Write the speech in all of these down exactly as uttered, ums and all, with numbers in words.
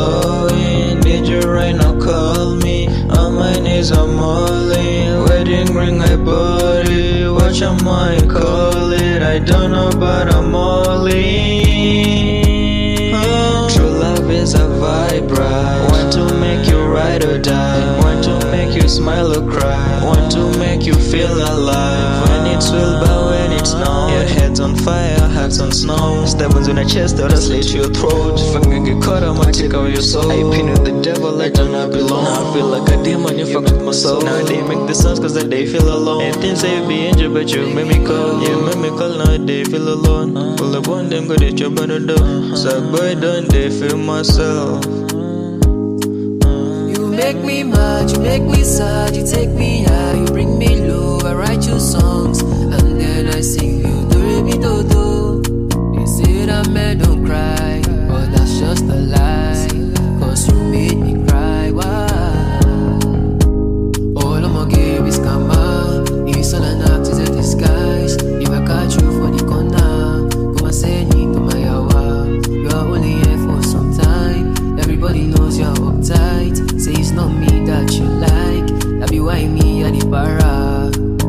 blowing. Need you right now, call me. On my knees I'm all in. Wedding ring I bought it. Watch I might call it. I don't know but I'm all in. Oh. True love is a vibe, right? Want to make you ride or die. Want to make you smile or cry. Want to make you feel alive. When it's real but when it's not. Your head's on fire, heart's on snow. Stabbings in your chest, that'll slit to your throat. If I can get caught, I might take out your soul. I pin with the devil, I do not belong. Now I feel like a demon, you fuck with my soul. Now they make the sounds cause that they feel alone. And things say you be injured but you make me cold. You make me cold, now they feel alone. Pull up on them, go to your brother though. So boy done, they feel myself. You make me mad, you make me sad. You take me high, you bring me low. I write you songs and then I sing you do re mi do do. You say that men don't cry, but that's just a lie. Cause you made me cry, why? All I'ma give is karma. It's all an act, is a disguise. If I catch you for the corner, come and say me to my yawa. You are only here for some time. Everybody knows you're uptight. Say it's not me that you like. That be why me and the para.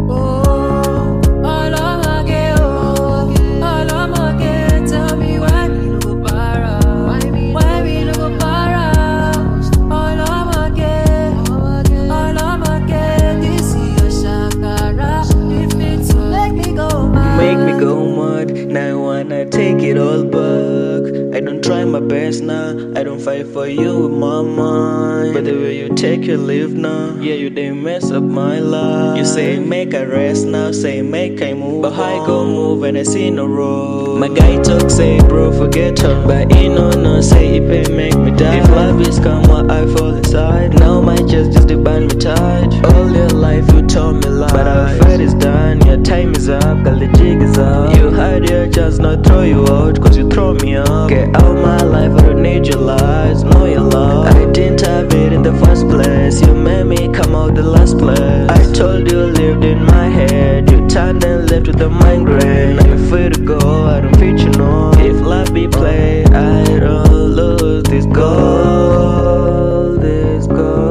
Make me go mad, now I wanna take it all back. I don't try my best now, I don't fight for you with my mind. But the way you take your leave now, yeah, you didn't mess up my life. You say make I rest now, say make I move. But I go move and I see no road. My guy talk say bro forget her, but he no no say it pay make me die. If love is come I fall inside. Now my chest just to bind me tight. All your life you told me lies, but our fight is done, your time is up, cause the jig is up. You hide your chance, not throw you out, cause you throw me up. Get out my life, I don't need your lies, know your love. I didn't have it in the first place. You made me come out the last place. I told you lived in my head. You turned and left with a migraine. Now you're free to go, I don't fit you know. If love be play, I don't lose this gold. This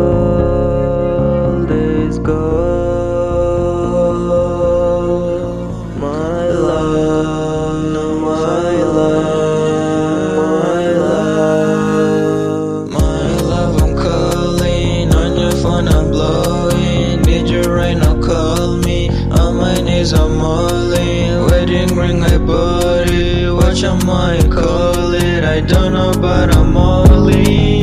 gold, this gold. My love, no, my love, my love. My love, I'm calling. On your phone, I'm blowing. Need you right now, call me. On my knees, I'm all in. Wedding ring, I bought it. Watch I might call it. I don't know, but I'm all in.